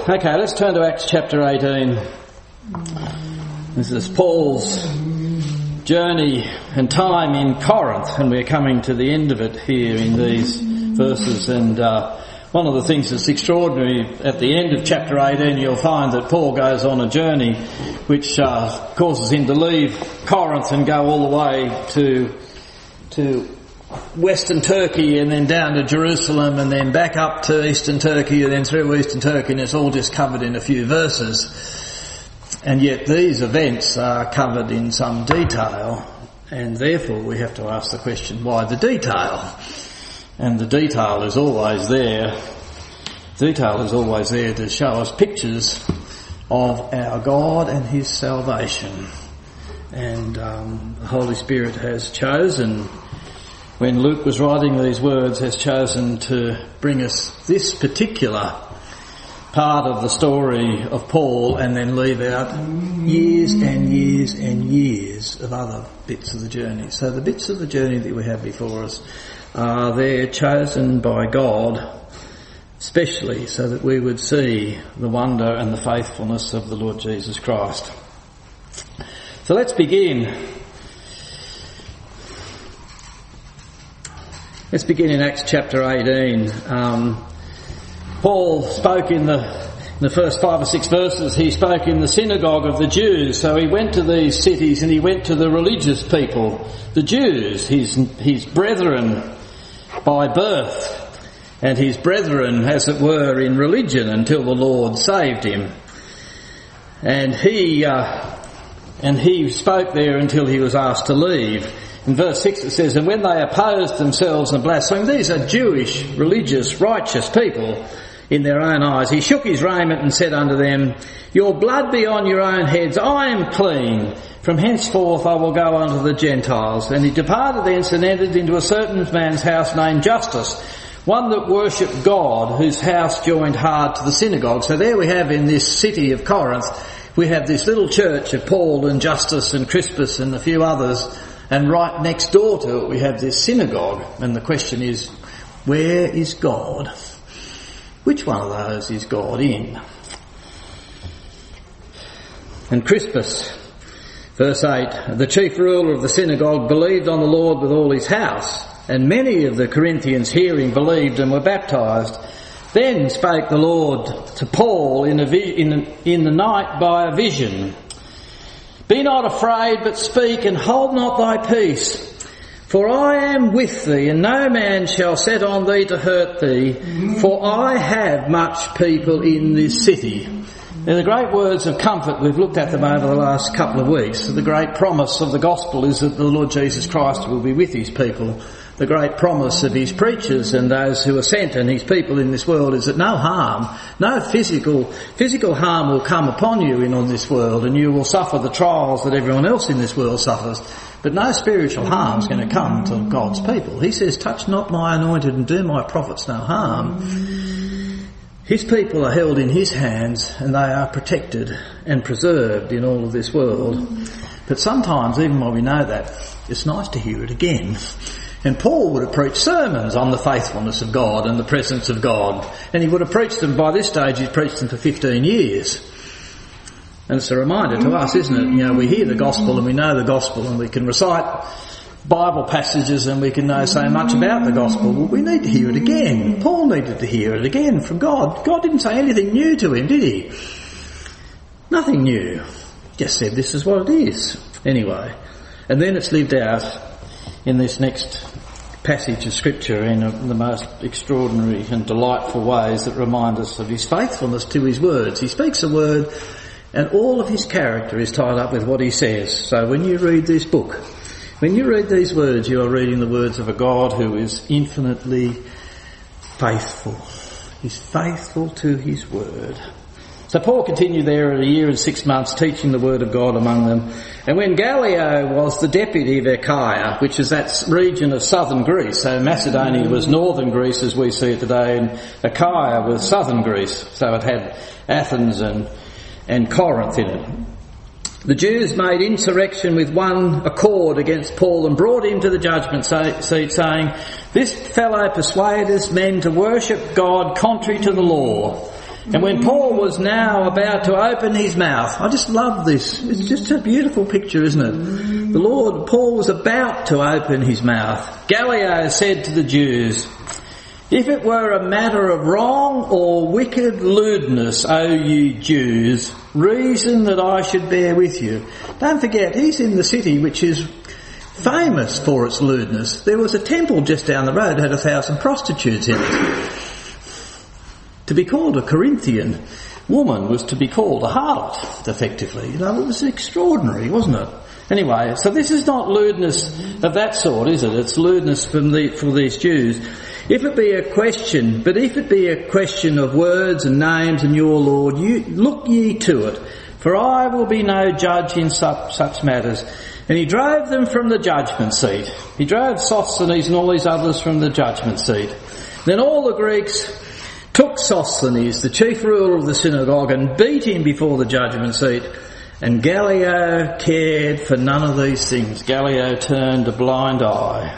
Okay, let's turn to Acts chapter 18. This is Paul's journey and time in Corinth, and we're coming to the end of it here in these verses. And one of the things that's extraordinary, at the end of chapter 18, you'll find that Paul goes on a journey which causes him to leave Corinth and go all the way to Western Turkey, and then down to Jerusalem, and then back up to Eastern Turkey, and then through Eastern Turkey, and it's all just covered in a few verses. And yet these events are covered in some detail, and therefore we have to ask the question, why the detail? And the detail is always there. Detail is always there to show us pictures of our God and His salvation. And the Holy Spirit has chosen, when Luke was writing these words, has chosen to bring us this particular part of the story of Paul and then leave out years and years and years of other bits of the journey. So the bits of the journey that we have before us are there chosen by God, especially so that we would see the wonder and the faithfulness of the Lord Jesus Christ. So let's begin. Let's begin in Acts chapter 18. Paul spoke in the first 5 or 6 verses, he spoke in the synagogue of the Jews. So he went to these cities and he went to the religious people, the Jews, his brethren by birth, and his brethren, as it were, in religion, until the Lord saved him. And he spoke there until he was asked to leave. In verse 6 it says, "And when they opposed themselves and blasphemed," these are Jewish, religious, righteous people in their own eyes, "he shook his raiment and said unto them, Your blood be on your own heads, I am clean. From henceforth I will go unto the Gentiles. And he departed thence and entered into a certain man's house named Justus, one that worshipped God, whose house joined hard to the synagogue." So there we have, in this city of Corinth, we have this little church of Paul and Justus and Crispus and a few others, and right next door to it we have this synagogue. And the question is, where is God? Which one of those is God in? And Crispus, verse 8, "The chief ruler of the synagogue believed on the Lord with all his house, and many of the Corinthians hearing believed and were baptized. Then spake the Lord to Paul in the night by a vision, Be not afraid, but speak, and hold not thy peace. For I am with thee, and no man shall set on thee to hurt thee, for I have much people in this city." They're the great words of comfort. We've looked at them over the last couple of weeks. The great promise of the gospel is that the Lord Jesus Christ will be with his people. The great promise of his preachers and those who are sent and his people in this world is that no harm, no physical harm will come upon you in on this world, and you will suffer the trials that everyone else in this world suffers. But no spiritual harm is going to come to God's people. He says, "Touch not my anointed and do my prophets no harm." His people are held in his hands and they are protected and preserved in all of this world. But sometimes, even while we know that, it's nice to hear it again. And Paul would have preached sermons on the faithfulness of God and the presence of God. And he would have preached them, by this stage he's preached them for 15 years. And it's a reminder to us, isn't it? You know, we hear the gospel and we know the gospel and we can recite Bible passages and we can know so much about the gospel. Well, we need to hear it again. Paul needed to hear it again from God. God didn't say anything new to him, did he? Nothing new. He just said this is what it is. Anyway. And then it's lived out in this next passage of Scripture in the most extraordinary and delightful ways that remind us of his faithfulness to his words. He speaks a word and all of his character is tied up with what he says. So when you read this book, when you read these words, you are reading the words of a God who is infinitely faithful. He's faithful to his word. So Paul continued there a year and 6 months teaching the word of God among them. And when Gallio was the deputy of Achaia, which is that region of southern Greece, so Macedonia was northern Greece as we see it today, and Achaia was southern Greece, so it had Athens and Corinth in it. The Jews made insurrection with one accord against Paul and brought him to the judgment seat, saying, "This fellow persuadeth men to worship God contrary to the law." And when Paul Paul was now about to open his mouth. I just love this. It's just a beautiful picture, isn't it? Paul was about to open his mouth. Gallio said to the Jews, "If it were a matter of wrong or wicked lewdness, O ye Jews, reason that I should bear with you." Don't forget, he's in the city which is famous for its lewdness. There was a temple just down the road that had 1,000 prostitutes in it. To be called a Corinthian woman was to be called a harlot, effectively. It was extraordinary, wasn't it? Anyway, so this is not lewdness of that sort, is it? It's lewdness for these Jews. If it be a question of words and names and your Lord, look ye to it, for I will be no judge in such matters. And he drove them from the judgment seat. He drove Sosthenes and all these others from the judgment seat. Then all the Greeks took Sosthenes, the chief ruler of the synagogue, and beat him before the judgment seat. And Gallio cared for none of these things. Gallio turned a blind eye.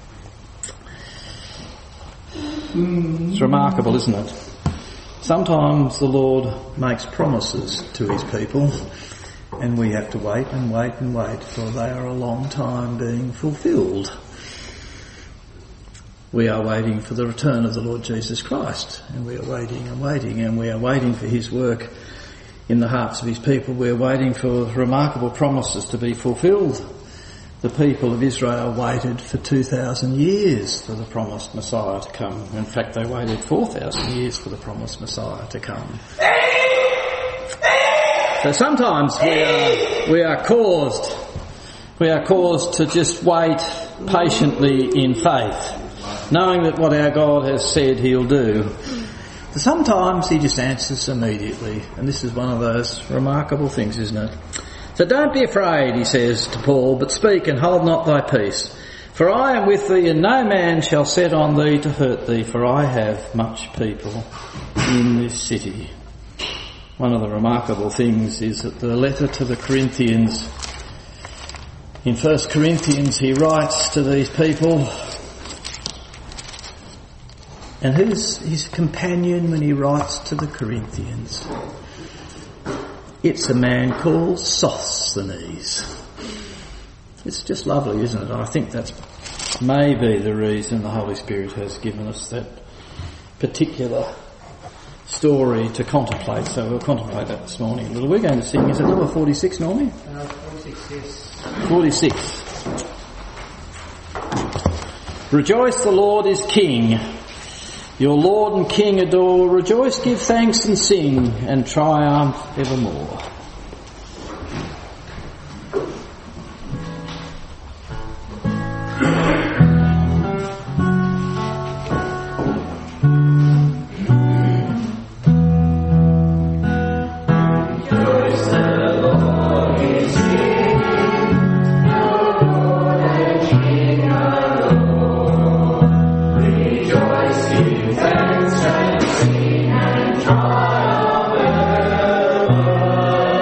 It's remarkable, isn't it? Sometimes the Lord makes promises to his people, and we have to wait and wait and wait, for they are a long time being fulfilled. We are waiting for the return of the Lord Jesus Christ, and we are waiting and waiting, and we are waiting for his work in the hearts of his people. We are waiting for remarkable promises to be fulfilled. The people of Israel waited for 2,000 years for the promised Messiah to come. In fact, they waited 4,000 years for the promised Messiah to come. So sometimes we are caused to just wait patiently in faith, knowing that what our God has said he'll do. Sometimes he just answers immediately, and this is one of those remarkable things, isn't it? So don't be afraid, he says to Paul, but speak and hold not thy peace. For I am with thee, and no man shall set on thee to hurt thee, for I have much people in this city. One of the remarkable things is that the letter to the Corinthians, in 1 Corinthians, he writes to these people. And who's his companion when he writes to the Corinthians? It's a man called Sosthenes. It's just lovely, isn't it? I think that's maybe the reason the Holy Spirit has given us that particular story to contemplate. So we'll contemplate that this morning a little. We're going to sing, is it number 46, Normie? 46, yes. 46. Rejoice, the Lord is King. Your Lord and King adore. Rejoice, give thanks and sing, and triumph evermore. Thanks and sing and triumph evermore.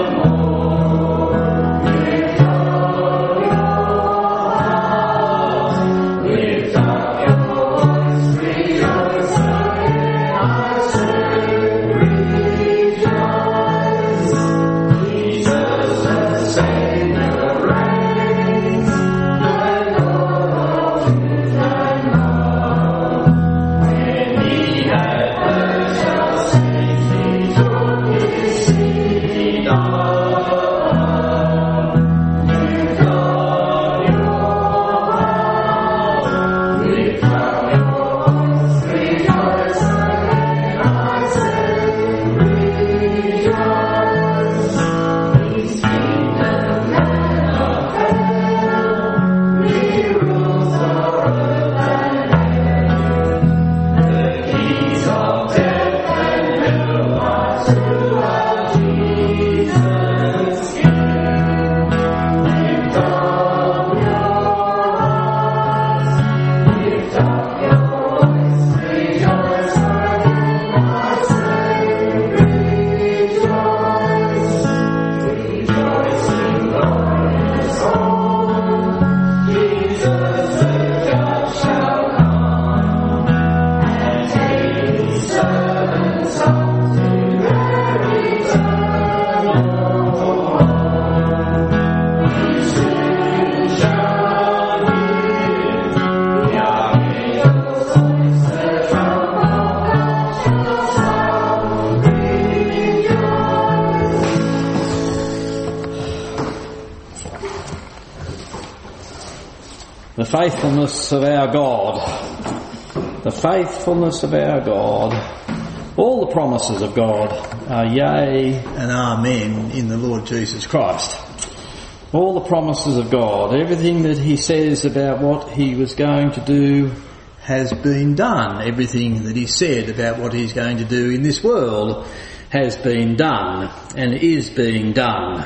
The faithfulness of our God. The faithfulness of our God. All the promises of God are yea and amen in the Lord Jesus Christ. All the promises of God, everything that he says about what he was going to do has been done. Everything that he said about what he's going to do in this world has been done and is being done.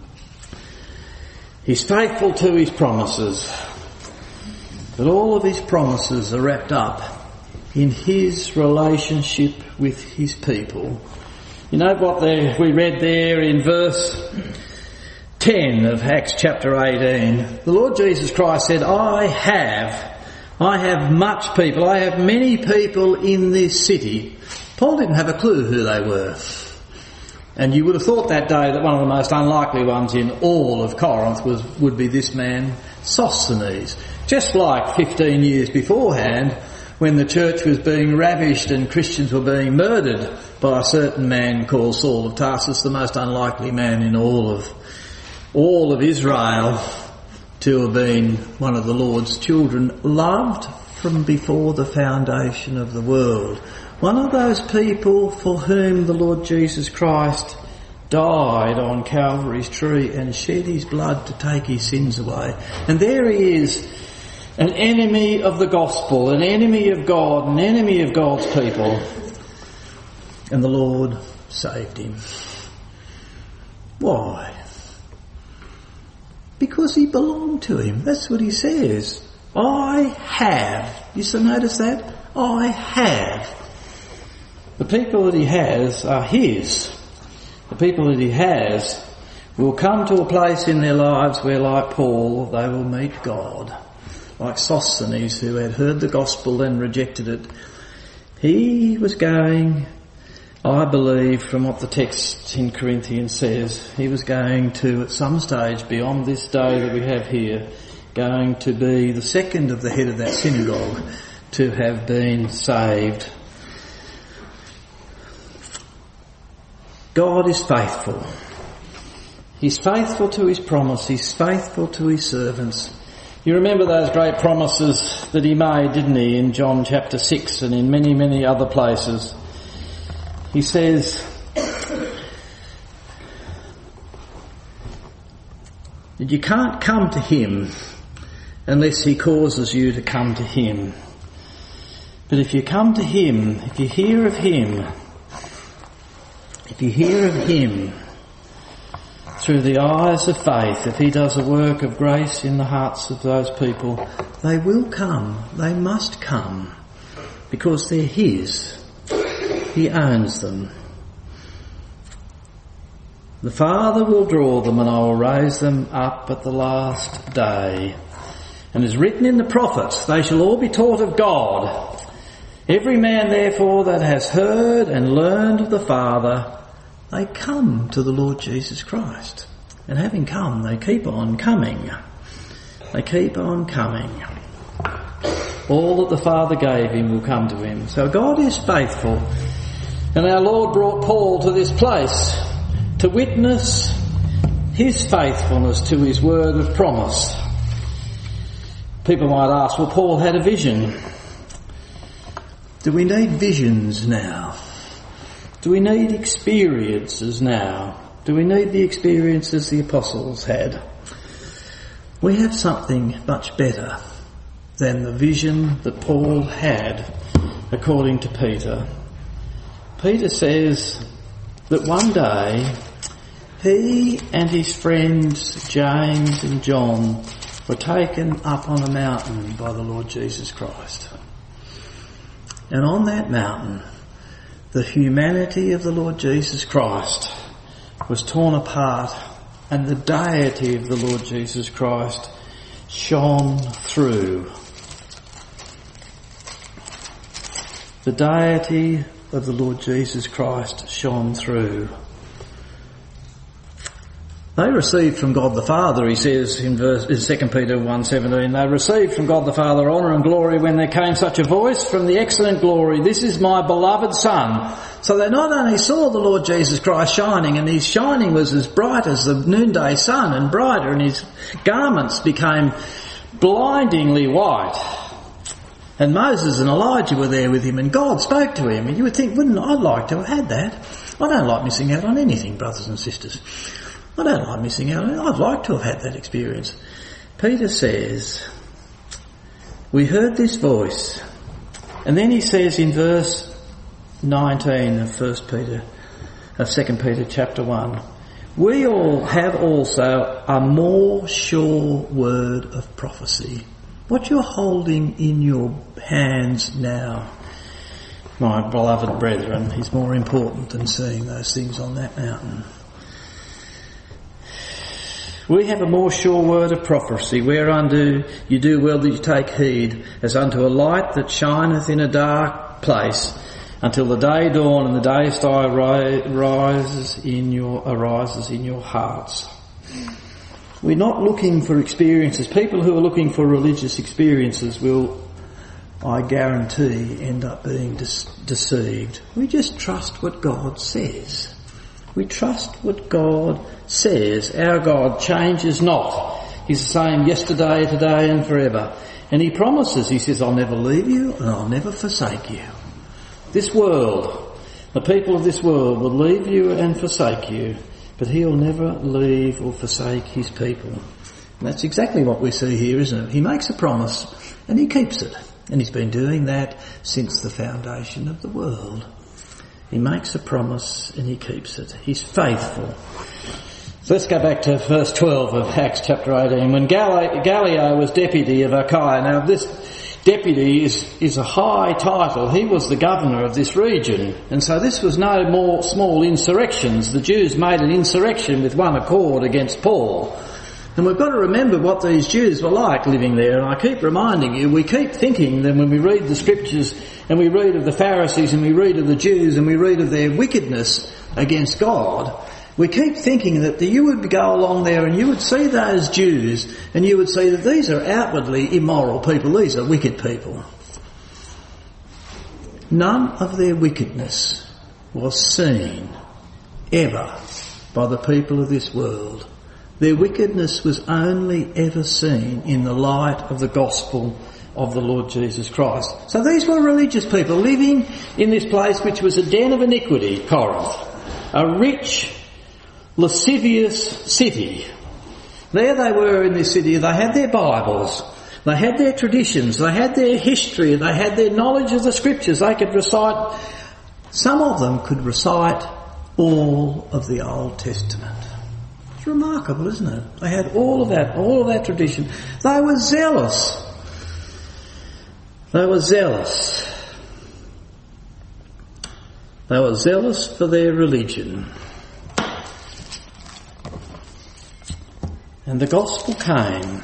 He's faithful to his promises, but all of his promises are wrapped up in his relationship with his people. You know what we read there in verse 10 of Acts chapter 18. The Lord Jesus Christ said, I have much people, I have many people in this city. Paul didn't have a clue who they were. And you would have thought that day that one of the most unlikely ones in all of Corinth would be this man, Sosthenes. Just like 15 years beforehand, when the church was being ravished and Christians were being murdered by a certain man called Saul of Tarsus, the most unlikely man in all of Israel to have been one of the Lord's children, loved from before the foundation of the world. One of those people for whom the Lord Jesus Christ died on Calvary's tree and shed his blood to take his sins away. And there he is, an enemy of the gospel, an enemy of God, an enemy of God's people. And the Lord saved him. Why? Because he belonged to him. That's what he says. I have. You still notice that? I have. The people that he has are his. The people that he has will come to a place in their lives where, like Paul, they will meet God. Like Sosthenes, who had heard the gospel and rejected it. He was going, I believe, from what the text in Corinthians says, he was going to, at some stage beyond this day that we have here, going to be the second of the head of that synagogue to have been saved. God is faithful. He's faithful to his promise. He's faithful to his servants. You remember those great promises that he made, didn't he, in John chapter 6 and in many, many other places. He says that you can't come to him unless he causes you to come to him. But if you come to him, if you hear of him through the eyes of faith, if he does a work of grace in the hearts of those people, they will come, they must come, because they're his. He owns them. The Father will draw them, and I will raise them up at the last day. And as written in the prophets, they shall all be taught of God. Every man therefore that has heard and learned of the Father, they come to the Lord Jesus Christ. And having come, they keep on coming. They keep on coming. All that the Father gave him will come to him. So God is faithful. And our Lord brought Paul to this place to witness his faithfulness to his word of promise. People might ask, well, Paul had a vision. Do we need visions now? Do we need experiences now? Do we need the experiences the apostles had? We have something much better than the vision that Paul had, according to Peter. Peter says that one day he and his friends James and John were taken up on a mountain by the Lord Jesus Christ. And on that mountain, the humanity of the Lord Jesus Christ was torn apart, and the deity of the Lord Jesus Christ shone through. The deity of the Lord Jesus Christ shone through. They received from God the Father, he says in 2 Peter 1:17, they received from God the Father honour and glory when there came such a voice from the excellent glory, this is my beloved Son. So they not only saw the Lord Jesus Christ shining, and his shining was as bright as the noonday sun and brighter, and his garments became blindingly white. And Moses and Elijah were there with him, and God spoke to him. And you would think, wouldn't I like to have had that? I don't like missing out on anything, brothers and sisters. I don't like missing out on it. I'd like to have had that experience. Peter says, we heard this voice. And then he says in verse 19 of 2 Peter chapter 1, we all have also a more sure word of prophecy. What you're holding in your hands now, my beloved brethren, is more important than seeing those things on that mountain. We have a more sure word of prophecy, whereunto you do well that you take heed, as unto a light that shineth in a dark place, until the day dawn and the day star arises in your hearts. We're not looking for experiences. People who are looking for religious experiences will, I guarantee, end up being deceived. We just trust what God says. We trust what God says. Our God changes not. He's the same yesterday, today and forever. And he promises, he says, I'll never leave you and I'll never forsake you. This world, the people of this world will leave you and forsake you, but he'll never leave or forsake his people. And that's exactly what we see here, isn't it? He makes a promise and he keeps it. And he's been doing that since the foundation of the world. He makes a promise and he keeps it. He's faithful. So let's go back to verse 12 of Acts chapter 18. When Gallio was deputy of Achaia. Now this deputy is a high title. He was the governor of this region. And so this was no more small insurrections. The Jews made an insurrection with one accord against Paul. And we've got to remember what these Jews were like living there. And I keep reminding you, we keep thinking that when we read the scriptures and we read of the Pharisees and we read of the Jews and we read of their wickedness against God, we keep thinking that you would go along there and you would see those Jews and you would see that these are outwardly immoral people. These are wicked people. None of their wickedness was seen ever by the people of this world. Their wickedness was only ever seen in the light of the gospel of the Lord Jesus Christ. So these were religious people living in this place which was a den of iniquity, Corinth. A rich, lascivious city. There they were in this city. They had their Bibles. They had their traditions. They had their history. They had their knowledge of the scriptures. They could recite, some of them could recite all of the Old Testament. It's remarkable, isn't it? They had all of that tradition. They were zealous. They were zealous. They were zealous for their religion. And the gospel came.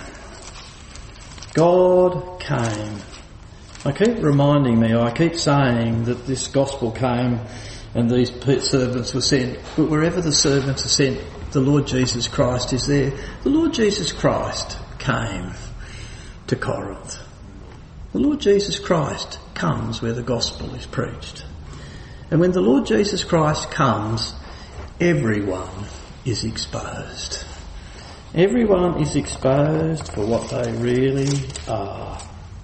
God came. I keep saying that this gospel came and these servants were sent. But wherever the servants are sent, the Lord Jesus Christ is there. The Lord Jesus Christ came to Corinth. The Lord Jesus Christ comes where the gospel is preached. And when the Lord Jesus Christ comes, everyone is exposed. Everyone is exposed for what they really are.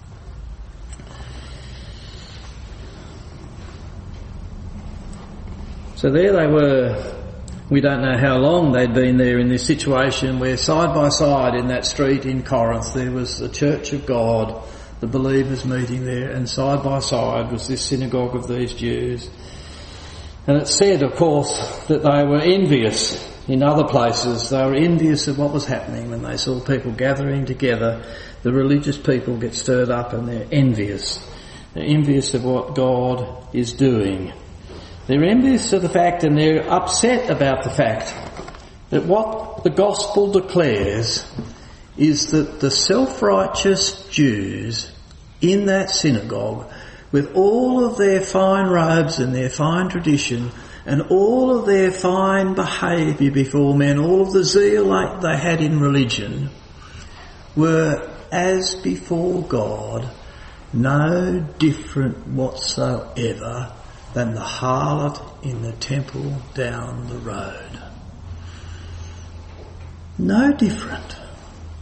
So there they were. We don't know how long they'd been there in this situation where side by side in that street in Corinth there was the church of God, the believers meeting there, and side by side was this synagogue of these Jews. And it said, of course, that they were envious in other places. They were envious of what was happening when they saw people gathering together. The religious people get stirred up and they're envious. They're envious of what God is doing. They're envious of the fact and they're upset about the fact that what the gospel declares is that the self-righteous Jews in that synagogue, with all of their fine robes and their fine tradition and all of their fine behaviour before men, all of the zeal they had in religion, were, as before God, no different whatsoever than the harlot in the temple down the road. No different.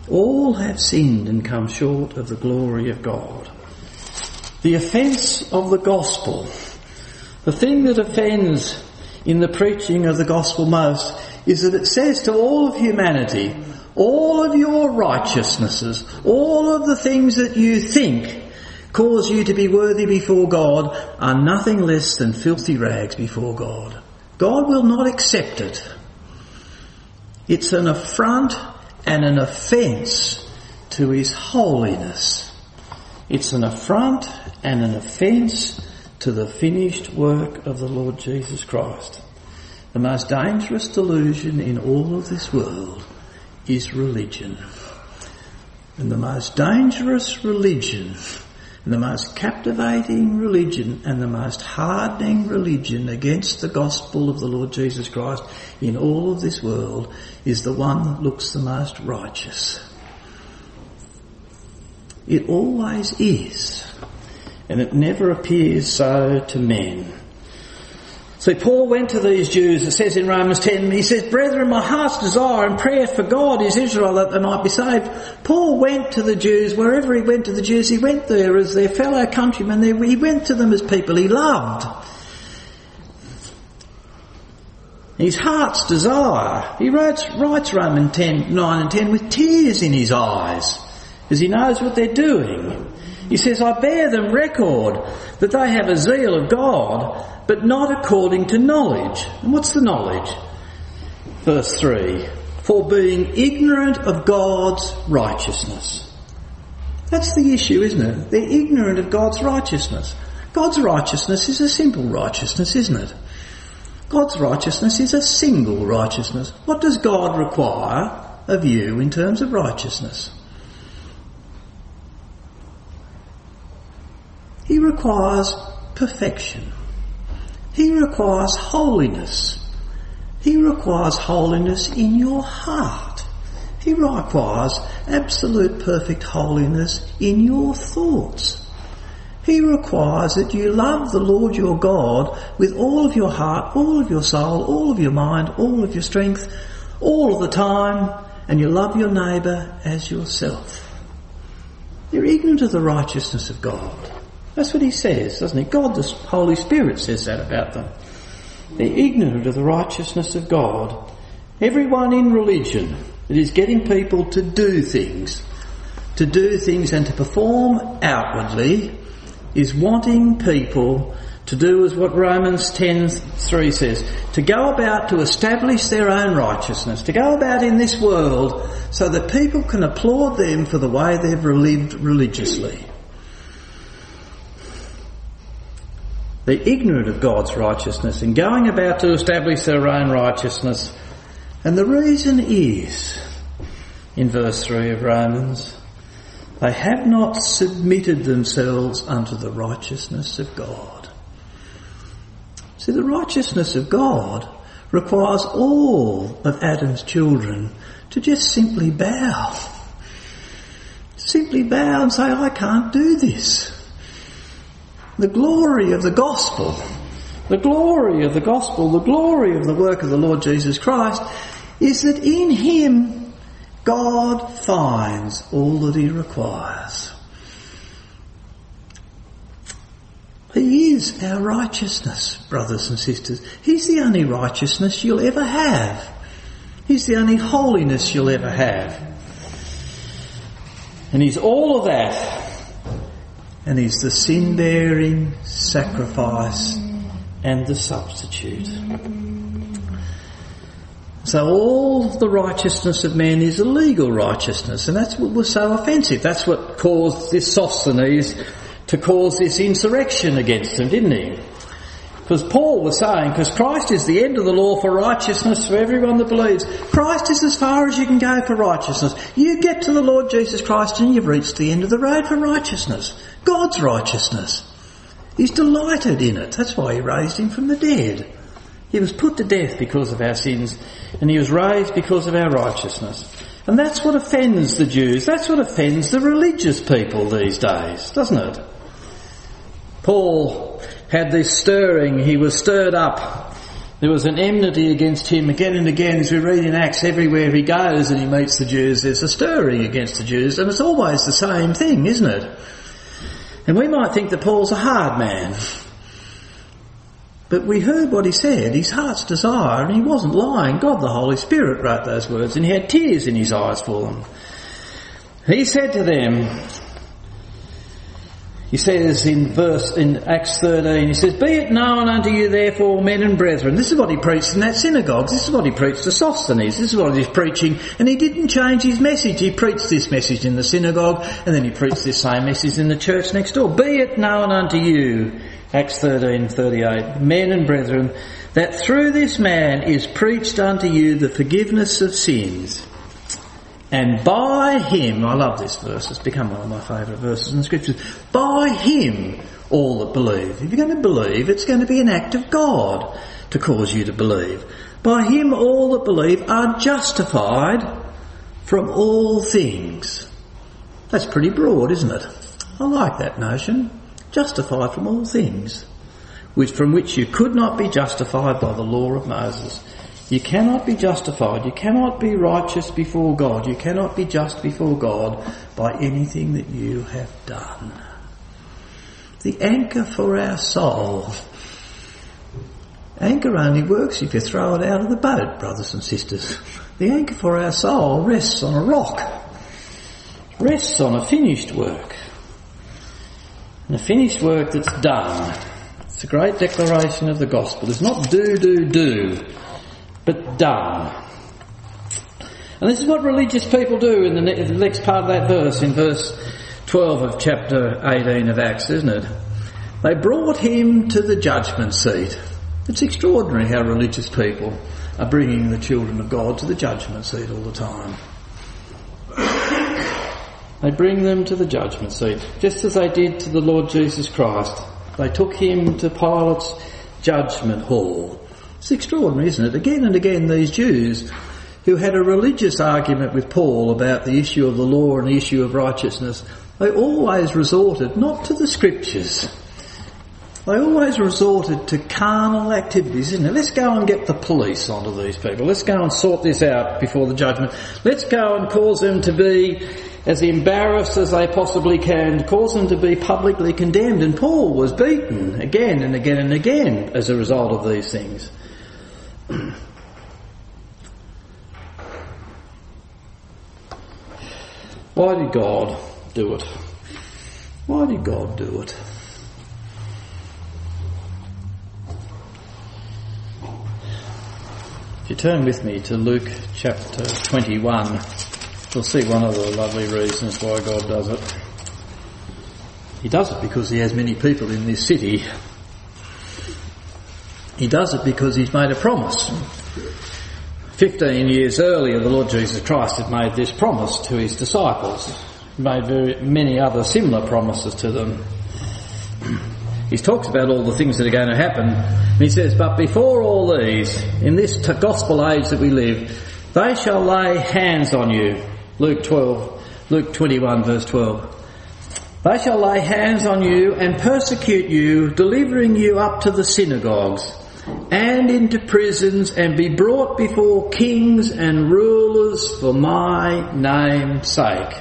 All have sinned and come short of the glory of God. The offence of the gospel, the thing that offends in the preaching of the gospel most, is that it says to all of humanity, all of your righteousnesses, all of the things that you think cause you to be worthy before God are nothing less than filthy rags before God. God will not accept it. It's an affront and an offence to his holiness. It's an affront and an offence to the finished work of the Lord Jesus Christ. The most dangerous delusion in all of this world is religion. And the most dangerous religion, and the most captivating religion, and the most hardening religion against the gospel of the Lord Jesus Christ in all of this world is the one that looks the most righteous. It always is, and it never appears so to men. See, Paul went to these Jews, it says in Romans 10, he says, "Brethren, my heart's desire and prayer for God is Israel, that they might be saved." Paul went to the Jews, wherever he went to the Jews, he went there as their fellow countrymen. He went to them as people he loved. His heart's desire. He writes Romans 9 and 10 with tears in his eyes, as he knows what they're doing. He says, "I bear them record that they have a zeal of God, but not according to knowledge." And what's the knowledge? Verse 3, "For being ignorant of God's righteousness." That's the issue, isn't it? They're ignorant of God's righteousness. God's righteousness is a simple righteousness, isn't it? God's righteousness is a single righteousness. What does God require of you in terms of righteousness? He requires perfection. He requires holiness. He requires holiness in your heart. He requires absolute perfect holiness in your thoughts. He requires that you love the Lord your God with all of your heart, all of your soul, all of your mind, all of your strength, all of the time, and you love your neighbour as yourself. You're ignorant of the righteousness of God. That's what he says, doesn't he? God, the Holy Spirit, says that about them. They're ignorant of the righteousness of God. Everyone in religion that is getting people to do things and to perform outwardly is wanting people to do as what Romans 10:3 says, to go about to establish their own righteousness, to go about in this world so that people can applaud them for the way they've lived religiously. They're ignorant of God's righteousness and going about to establish their own righteousness. And the reason is, in verse 3 of Romans, they have not submitted themselves unto the righteousness of God. See, the righteousness of God requires all of Adam's children to just simply bow. Simply bow and say, I can't do this. The glory of the gospel, the glory of the gospel, the glory of the work of the Lord Jesus Christ is that in him God finds all that he requires. He is our righteousness, brothers and sisters. He's the only righteousness you'll ever have. He's the only holiness you'll ever have. And he's all of that. And he's the sin-bearing sacrifice and the substitute. So all the righteousness of men is a legal righteousness, and that's what was so offensive. That's what caused this Sosthenes to cause this insurrection against him, didn't he? Because Paul was saying, because Christ is the end of the law for righteousness for everyone that believes. Christ is as far as you can go for righteousness. You get to the Lord Jesus Christ and you've reached the end of the road for righteousness. God's righteousness. He's delighted in it. That's why he raised him from the dead. He was put to death because of our sins, and he was raised because of our righteousness. And that's what offends the Jews. That's what offends the religious people these days, doesn't it? Paul had this stirring. He was stirred up There was an enmity against him again and again, as we read in Acts. Everywhere he goes and he meets the Jews, there's a stirring against the Jews, and it's always the same thing, isn't it? And we might think that Paul's a hard man. But we heard what he said, his heart's desire, and he wasn't lying. God the Holy Spirit wrote those words, and he had tears in his eyes for them. He said to them, he says in Acts 13, he says, "Be it known unto you therefore, men and brethren." This is what he preached in that synagogue. This is what he preached to Sosthenes. This is what he's preaching. And he didn't change his message. He preached this message in the synagogue, and then he preached this same message in the church next door. "Be it known unto you," Acts 13:38, "men and brethren, that through this man is preached unto you the forgiveness of sins. And by him," I love this verse, it's become one of my favourite verses in the scriptures, "by him all that believe." If you're going to believe, it's going to be an act of God to cause you to believe. "By him all that believe are justified from all things." That's pretty broad, isn't it? I like that notion. Justified from all things, from which you could not be justified by the law of Moses. You cannot be justified. You cannot be righteous before God. You cannot be just before God by anything that you have done. The anchor for our soul. Anchor only works if you throw it out of the boat, brothers and sisters. The anchor for our soul rests on a rock. Rests on a finished work. And a finished work that's done. It's a great declaration of the gospel. It's not do, but done. And this is what religious people do in the next part of that verse, in verse 12 of chapter 18 of Acts, isn't it? They brought him to the judgment seat. It's extraordinary how religious people are bringing the children of God to the judgment seat all the time. They bring them to the judgment seat, just as they did to the Lord Jesus Christ. They took him to Pilate's judgment hall. It's extraordinary, isn't it? Again and again, these Jews who had a religious argument with Paul about the issue of the law and the issue of righteousness, they always resorted not to the scriptures. They always resorted to carnal activities, isn't it? Let's go and get the police onto these people. Let's go and sort this out before the judgment. Let's go and cause them to be as embarrassed as they possibly can, cause them to be publicly condemned. And Paul was beaten again and again and again as a result of these things. Why did God do it? Why did God do it? If you turn with me to Luke chapter 21, you'll see one of the lovely reasons why God does it. He does it because he has many people in this city. He does it because he's made a promise. 15 years earlier, the Lord Jesus Christ had made this promise to his disciples. He made many other similar promises to them. He talks about all the things that are going to happen. And he says, "But before all these, in this gospel age that we live, they shall lay hands on you." Luke 21 verse 12. "They shall lay hands on you and persecute you, delivering you up to the synagogues and into prisons, and be brought before kings and rulers for my name's sake."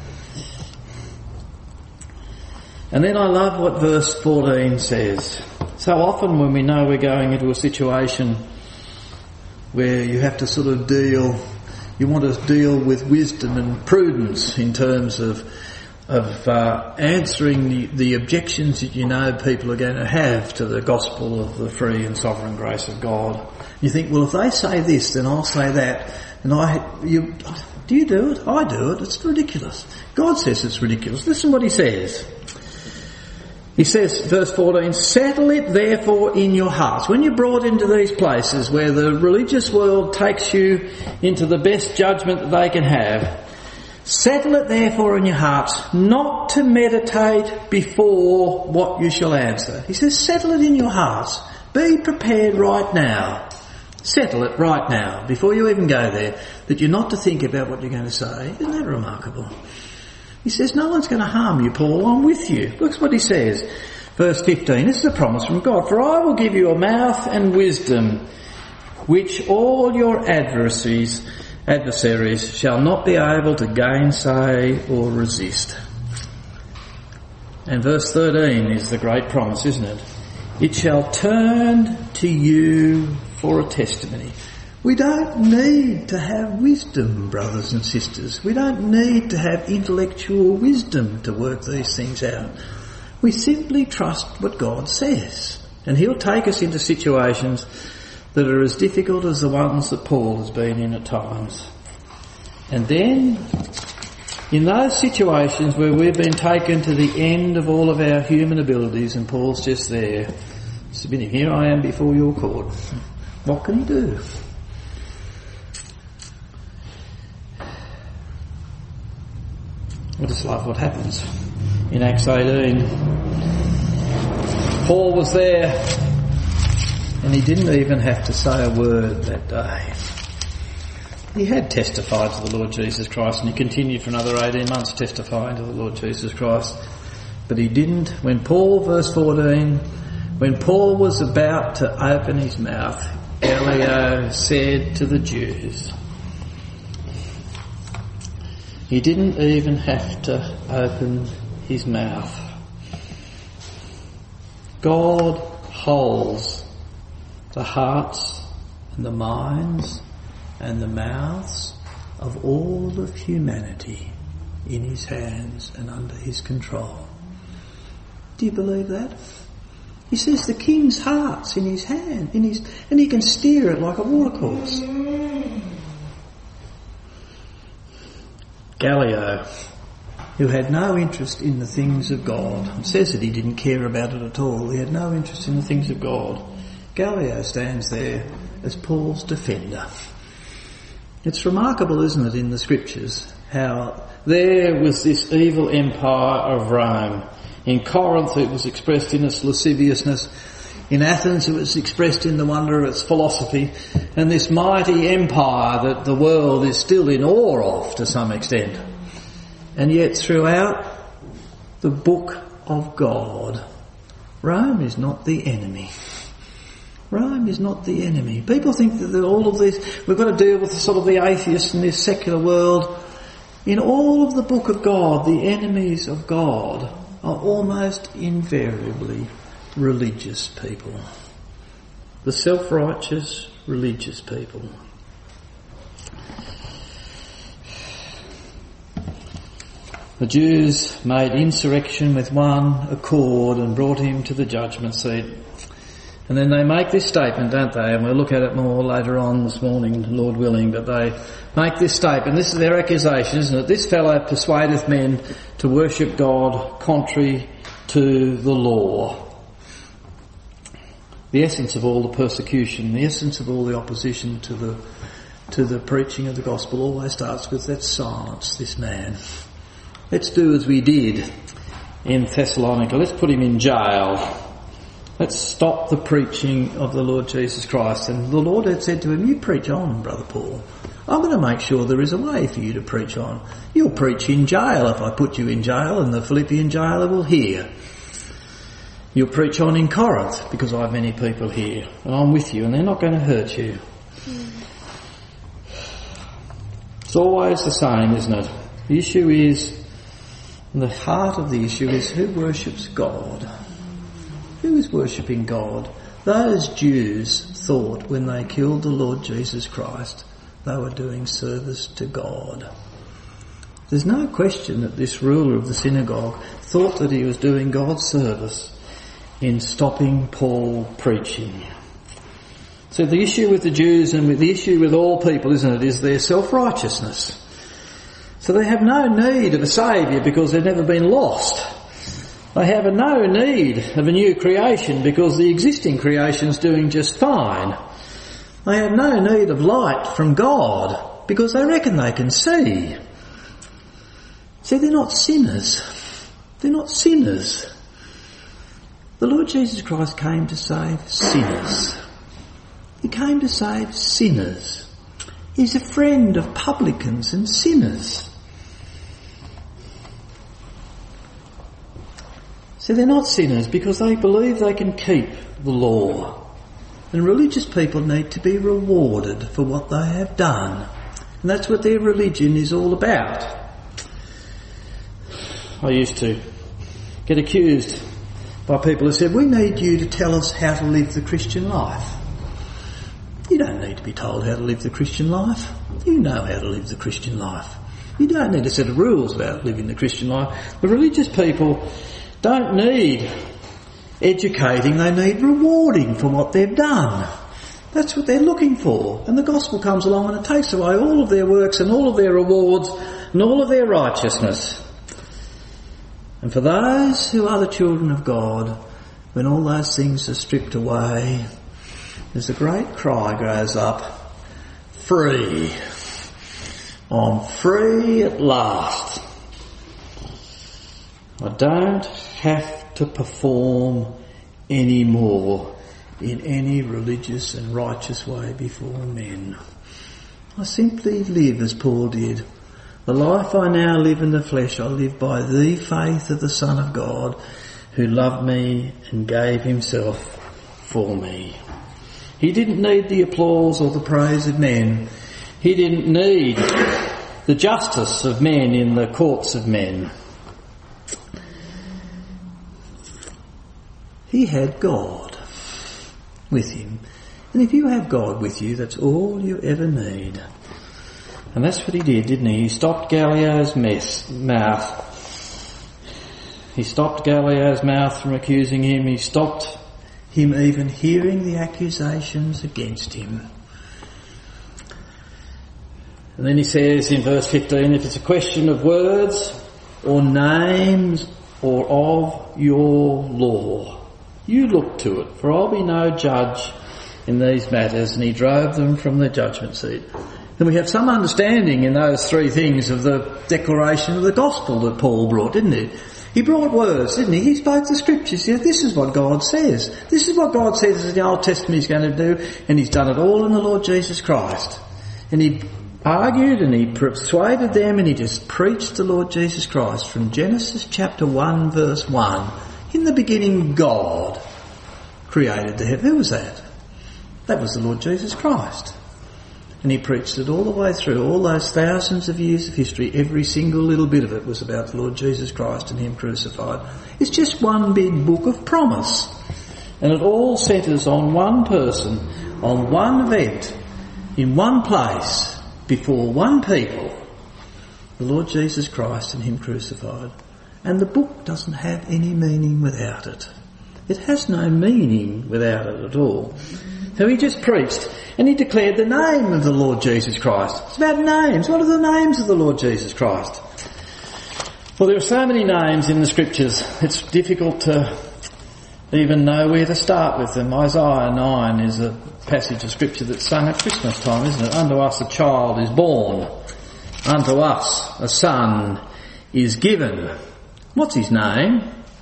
And then I love what verse 14 says. So often when we know we're going into a situation where you have to sort of you want to deal with wisdom and prudence in terms of answering the objections that you know people are going to have to the gospel of the free and sovereign grace of God. You think, well, if they say this, then I'll say that. And do you do it? I do it. It's ridiculous. God says it's ridiculous. Listen what he says. He says, verse 14, "Settle it therefore in your hearts." When you're brought into these places where the religious world takes you into the best judgment that they can have, "Settle it therefore in your hearts, not to meditate before what you shall answer." He says, settle it in your hearts. Be prepared right now. Settle it right now, before you even go there, that you're not to think about what you're going to say. Isn't that remarkable? He says, no one's going to harm you, Paul. I'm with you. Look what he says. Verse 15, this is a promise from God. "For I will give you a mouth and wisdom. which all your adversaries shall not be able to gainsay or resist. And verse 13 is the great promise, isn't it? It shall turn to you for a testimony. We don't need to have wisdom, brothers and sisters. We don't need to have intellectual wisdom to work these things out. We simply trust what God says. And he'll take us into situations that are as difficult as the ones that Paul has been in at times. And then, in those situations where we've been taken to the end of all of our human abilities and Paul's just there, submitting, here I am before your court. What can he do? I just love what happens in Acts 18. Paul was there and he didn't even have to say a word that day. He had testified to the Lord Jesus Christ and he continued for another 18 months testifying to the Lord Jesus Christ. But he didn't. When Paul, verse 14, when Paul was about to open his mouth, Gallio said to the Jews, he didn't even have to open his mouth. God holds the hearts and the minds and the mouths of all of humanity in his hands and under his control. Do you believe that? He says the king's heart's in his hand, and he can steer it like a watercourse. Gallio, who had no interest in the things of God, it says that he didn't care about it at all. He had no interest in the things of God. Gallio stands there as Paul's defender. It's remarkable, isn't it, in the scriptures, how there was this evil empire of Rome. In Corinth it was expressed in its lasciviousness. In Athens it was expressed in the wonder of its philosophy. And this mighty empire that the world is still in awe of to some extent. And yet throughout the book of God, Rome is not the enemy. Rome is not the enemy. People think that all of this, we've got to deal with sort of the atheists in this secular world. In all of the book of God, the enemies of God are almost invariably religious people. The self-righteous religious people. The Jews made insurrection with one accord and brought him to the judgment seat. And then they make this statement, don't they? And we'll look at it more later on this morning, Lord willing, but they make this statement. This is their accusation, isn't it? This fellow persuadeth men to worship God contrary to the law. The essence of all the persecution, the essence of all the opposition to the preaching of the gospel always starts with, let's silence this man. Let's do as we did in Thessalonica. Let's put him in jail. Let's stop the preaching of the Lord Jesus Christ. And the Lord had said to him, you preach on, Brother Paul. I'm going to make sure there is a way for you to preach on. You'll preach in jail if I put you in jail and the Philippian jailer will hear. You'll preach on in Corinth because I have many people here and I'm with you and they're not going to hurt you. It's always the same, isn't it? The issue is, the heart of the issue is who worships God. Who is worshipping God? Those Jews thought when they killed the Lord Jesus Christ, they were doing service to God. There's no question that this ruler of the synagogue thought that he was doing God's service in stopping Paul preaching. So the issue with the Jews and with the issue with all people, isn't it, is their self-righteousness. So they have no need of a saviour because they've never been lost. They have no need of a new creation because the existing creation's doing just fine. They have no need of light from God because they reckon they can see. See, they're not sinners. They're not sinners. The Lord Jesus Christ came to save sinners. He came to save sinners. He's a friend of publicans and sinners. So they're not sinners because they believe they can keep the law. And religious people need to be rewarded for what they have done. And that's what their religion is all about. I used to get accused by people who said, we need you to tell us how to live the Christian life. You don't need to be told how to live the Christian life. You know how to live the Christian life. You don't need a set of rules about living the Christian life. The religious people don't need educating, they need rewarding for what they've done. That's what they're looking for. And the gospel comes along and it takes away all of their works and all of their rewards and all of their righteousness. And for those who are the children of God, when all those things are stripped away, there's a great cry goes up, free. I'm free at last. I don't have to perform any more in any religious and righteous way before men. I simply live as Paul did. The life I now live in the flesh, I live by the faith of the Son of God, who loved me and gave himself for me. He didn't need the applause or the praise of men. He didn't need the justice of men in the courts of men. He had God with him. And if you have God with you, that's all you ever need. And that's what he did, didn't he? He stopped Gallio's mouth. He stopped Gallio's mouth from accusing him. He stopped him even hearing the accusations against him. And then he says in verse 15, if it's a question of words or names or of your law, you look to it, for I'll be no judge in these matters. And he drove them from the judgment seat. And we have some understanding in those three things of the declaration of the gospel that Paul brought, didn't he? He brought words, didn't he? He spoke the scriptures. Yeah, this is what God says. This is what God says in the Old Testament he's going to do, and he's done it all in the Lord Jesus Christ. And he argued and he persuaded them and he just preached the Lord Jesus Christ from Genesis chapter 1 verse 1. In the beginning God created the heaven. Who was that? That was the Lord Jesus Christ. And he preached it all the way through, all those thousands of years of history. Every single little bit of it was about the Lord Jesus Christ and him crucified. It's just one big book of promise. And it all centres on one person, on one event, in one place, before one people, the Lord Jesus Christ and him crucified. And the book doesn't have any meaning without it. It has no meaning without it at all. So he just preached and he declared the name of the Lord Jesus Christ. It's about names. What are the names of the Lord Jesus Christ? Well, there are so many names in the scriptures, it's difficult to even know where to start with them. Isaiah 9 is a passage of scripture that's sung at Christmas time, isn't it? Unto us a child is born. Unto us a son is given. What's his name?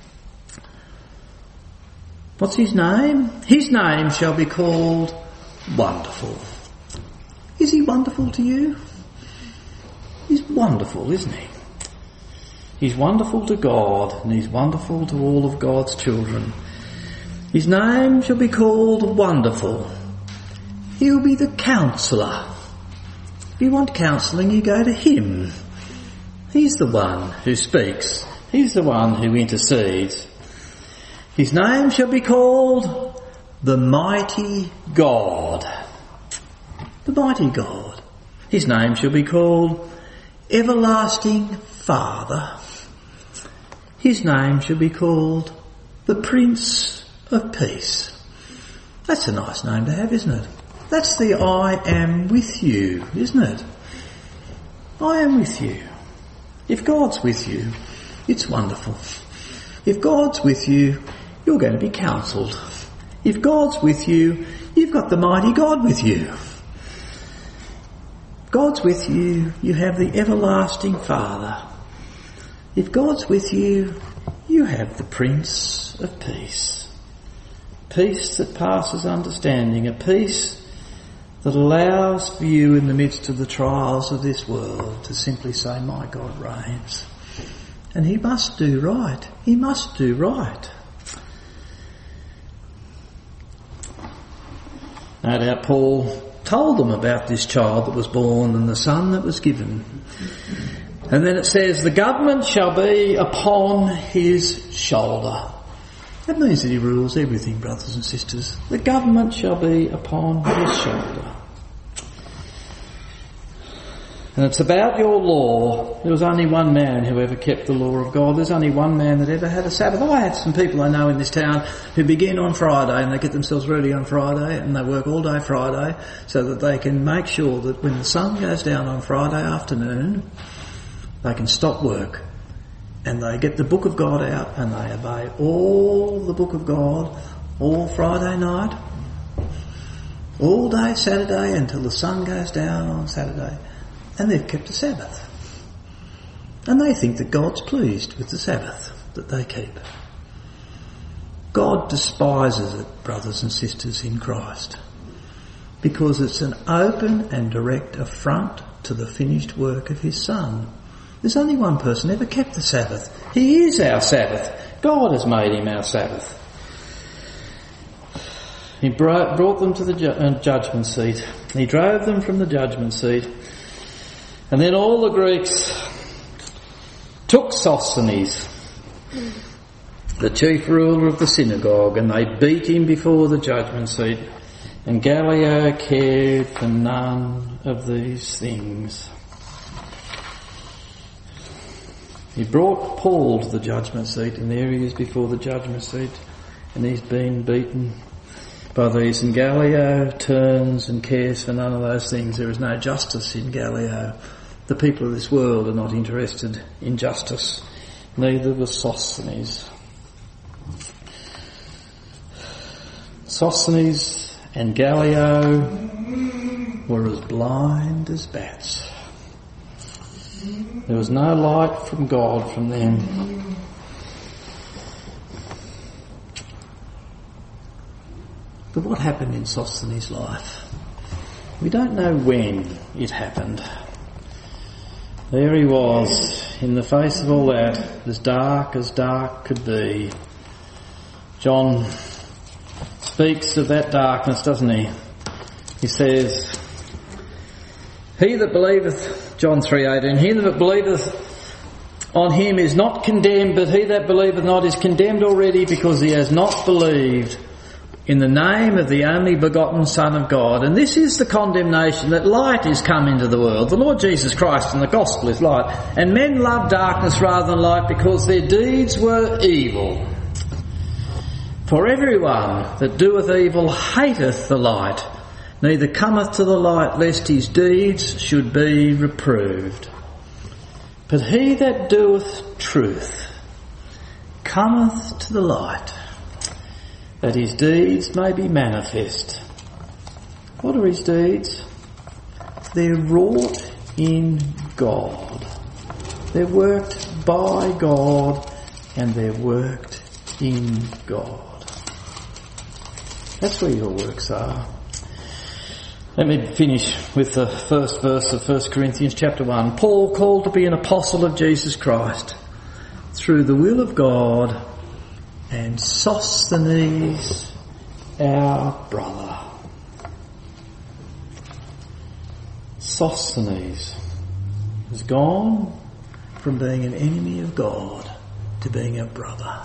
What's his name? His name shall be called Wonderful. Is he wonderful to you? He's wonderful, isn't he? He's wonderful to God and he's wonderful to all of God's children. His name shall be called Wonderful. He'll be the Counsellor. If you want counselling, you go to him. He's the one who speaks. He's the one who intercedes. His name shall be called the Mighty God. The Mighty God. His name shall be called Everlasting Father. His name shall be called the Prince of Peace. That's a nice name to have, isn't it? That's the I am with you, isn't it? I am with you. If God's with you, it's wonderful. If God's with you, you're going to be counselled. If God's with you, you've got the mighty God with you. If God's with you, you have the everlasting Father. If God's with you, you have the Prince of Peace. Peace that passes understanding, a peace that allows for you in the midst of the trials of this world to simply say, my God reigns. And he must do right. He must do right. No doubt Paul told them about this child that was born and the son that was given. And then it says, the government shall be upon his shoulder. That means that he rules everything, brothers and sisters. The government shall be upon his shoulder. And it's about your law. There was only one man who ever kept the law of God. There's only one man that ever had a Sabbath. I have some people I know in this town who begin on Friday and they get themselves ready on Friday and they work all day Friday so that they can make sure that when the sun goes down on Friday afternoon, they can stop work and they get the book of God out and they obey all the book of God all Friday night, all day Saturday until the sun goes down on Saturday. And they've kept the Sabbath. And they think that God's pleased with the Sabbath that they keep. God despises it, brothers and sisters in Christ, because it's an open and direct affront to the finished work of his Son. There's only one person ever kept the Sabbath. He is our Sabbath. God has made him our Sabbath. He brought them to the judgment seat. He drove them from the judgment seat. And then all the Greeks took Sosthenes, the chief ruler of the synagogue, and they beat him before the judgment seat. And Gallio cared for none of these things. He brought Paul to the judgment seat, and there he is before the judgment seat, and he's been beaten by these. And Gallio turns and cares for none of those things. There is no justice in Gallio. The people of this world are not interested in justice. Neither was Sosthenes. Sosthenes and Gallio were as blind as bats. There was no light from God from them. But what happened in Sosthenes' life? We don't know when it happened. There he was, in the face of all that, as dark could be. John speaks of that darkness, doesn't he? He says, he that believeth, John 3:18, he that believeth on him is not condemned, but he that believeth not is condemned already, because he has not believed in the name of the only begotten Son of God. And this is the condemnation, that light is come into the world. The Lord Jesus Christ and the gospel is light. And men love darkness rather than light, because their deeds were evil. For everyone that doeth evil hateth the light, neither cometh to the light, lest his deeds should be reproved. But he that doeth truth cometh to the light, that his deeds may be manifest. What are his deeds? They're wrought in God. They're worked by God, and they're worked in God. That's where your works are. Let me finish with the first verse of 1 Corinthians chapter 1. Paul, called to be an apostle of Jesus Christ, through the will of God, and Sosthenes, our brother. Sosthenes has gone from being an enemy of God to being a brother.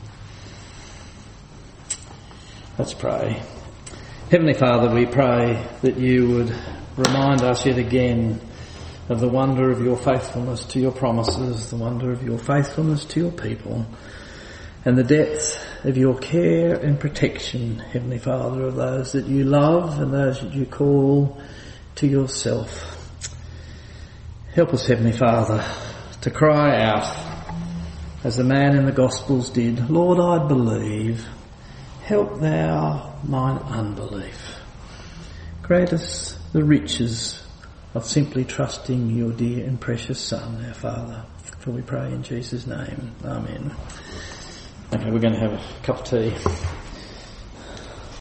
Let's pray. Heavenly Father, we pray that you would remind us yet again of the wonder of your faithfulness to your promises, the wonder of your faithfulness to your people, and the depth of your care and protection, Heavenly Father, of those that you love and those that you call to yourself. Help us, Heavenly Father, to cry out as the man in the Gospels did, Lord, I believe. Help thou mine unbelief. Grant us the riches of simply trusting your dear and precious Son, our Father. For we pray in Jesus' name. Amen. Okay, we're going to have a cup of tea.